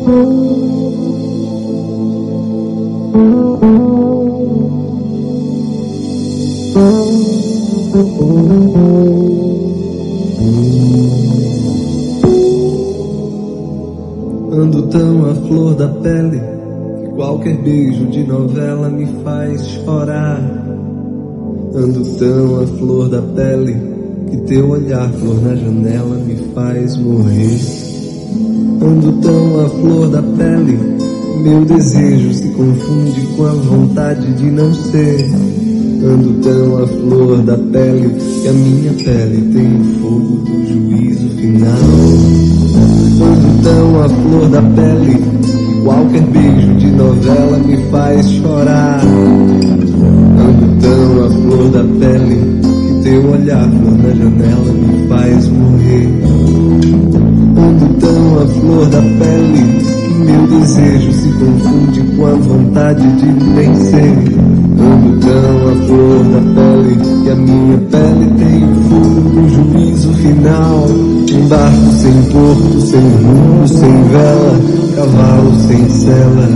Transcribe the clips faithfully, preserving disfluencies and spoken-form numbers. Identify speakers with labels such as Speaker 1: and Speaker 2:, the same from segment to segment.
Speaker 1: Ando tão à flor da pele que qualquer beijo de novela me faz chorar. Ando tão à flor da pele que teu olhar, flor na janela, me faz morrer. Ando tão à flor da pele, meu desejo se confunde com a vontade de não ser. Ando tão à flor da pele que a minha pele tem o fogo do juízo final. Ando tão à flor da pele que qualquer beijo de novela me faz chorar. Ando tão à flor da pele que teu olhar, flor na janela, me faz morrer. Ando tão à flor da pele que meu desejo se confunde com a vontade de vencer. Ando tão à flor da pele que a minha pele tem o fogo do juízo final. Um barco sem porto, sem rumo, sem vela, cavalo sem sela.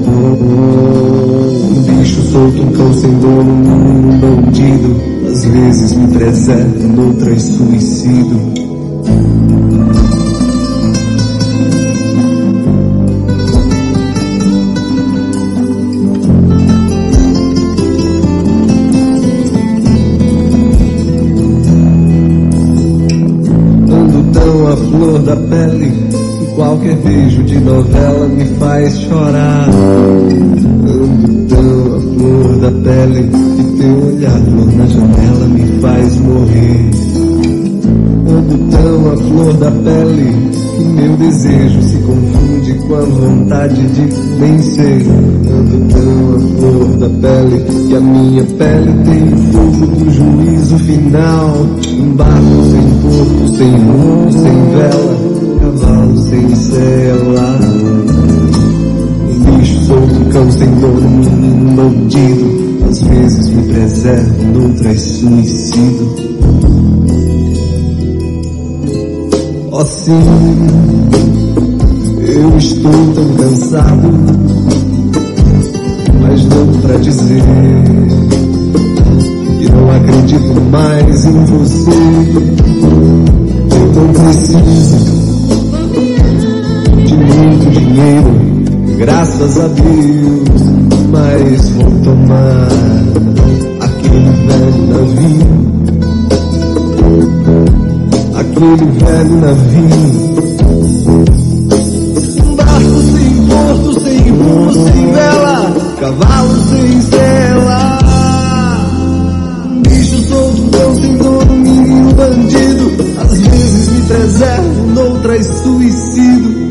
Speaker 1: Um bicho solto, um cão sem dono, um bandido. Às vezes me preserva, noutras suicido. A flor da pele que qualquer beijo de novela me faz chorar. Ando tão a flor da pele que teu olhar, flor na janela, me faz morrer. Ando tão a flor da pele que meu desejo se confunde com a vontade de vencer. Ando tão a flor da pele que a minha pele tem o fogo do juízo final. Um barco sem porto, sem rumo, sem vela, cavalo sem sela. Um bicho solto, um cão sem dono, um bandido. Às vezes me preservo, noutras suicido. Oh sim, eu estou tão cansado, mas não pra dizer que não acredito mais em você. Eu não preciso de muito dinheiro, graças a Deus, mas vou tomar aquele velho navio, aquele velho navio. Um barco sem porto, sem rumo, sem vela, cavalo sem sela. Um bicho solto, um cão sem dono, menino bandido. Às vezes me preservo, noutras suicido.